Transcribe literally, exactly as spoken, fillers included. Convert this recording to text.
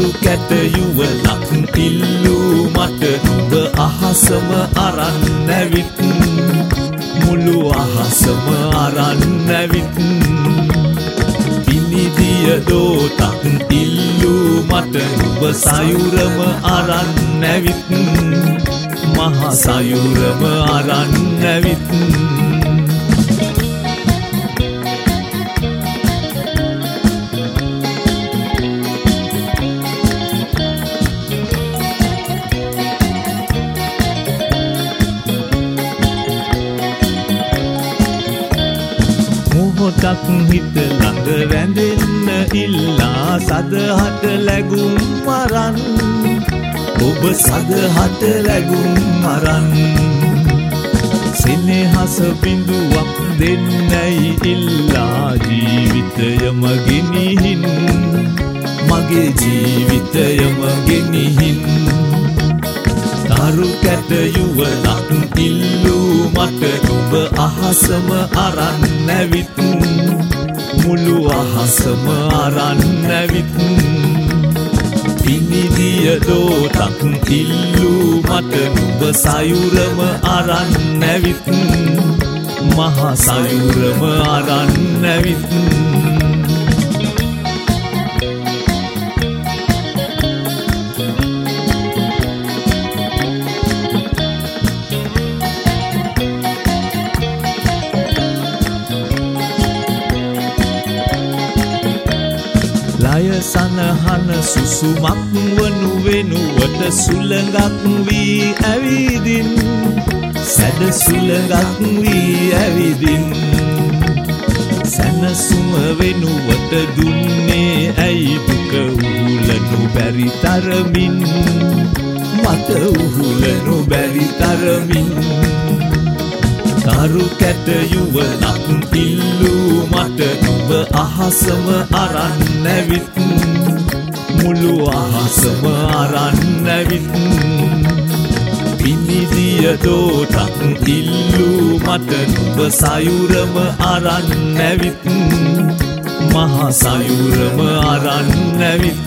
තරු කැට යුවලක් ඉල්ලූ මට නුඹ අහසම අරන් නැවිත් මුළු අහසම අරන් නැවිත් පිනිදිය දෝතක් ඉල්ලූ මට නුඹ සයුරම අරන් නැවිත් මහා සයුරම අරන් නැවිත් මොහොතක් හිත ළඟ රැඳෙන්න ඉල්ලා සදහට ලැබුම් මරන් ඔබ සදහට ලැබුම් මරන් සෙනෙහස බිඳුවක් දෙන්නයි ඉල්ලා ජීවිතයම ගෙනිහින් මගේ ජීවිතයම ගෙනිහින් තරු කැට යුවලක් ඉල්ලූ මට නුඹ අහසම අරන් නැවිත් මුළු අහසම අරන් නැවිත් පිනිදිය දෝතක් ඉල්ලූ මට නුඹ සයුරම අරන් නැවිත් මහා සයුරම අරන් නැවිත් ලය සනහන සුසුමක් වනු වෙනුවට සුළඟක් වී ඇවිදින් සැඩ සුළඟක් වී ඇවිදින් සැනසුම වෙනුවට දුන්නේ ඇයි දුක උහුලනු බැරි තරමින් මට උහුලනු බැරි තරමින් තරු කැට යුවලක් ඉල්ලූ මට නුඹ අහසම අරන් නැවිත් මුළු අහසම අරන් නැවිත් පිනිදිය දෝතක් ඉල්ලූ මට නුඹ සයුරම අරන් නැවිත් මහා සයුරම අරන් නැවිත්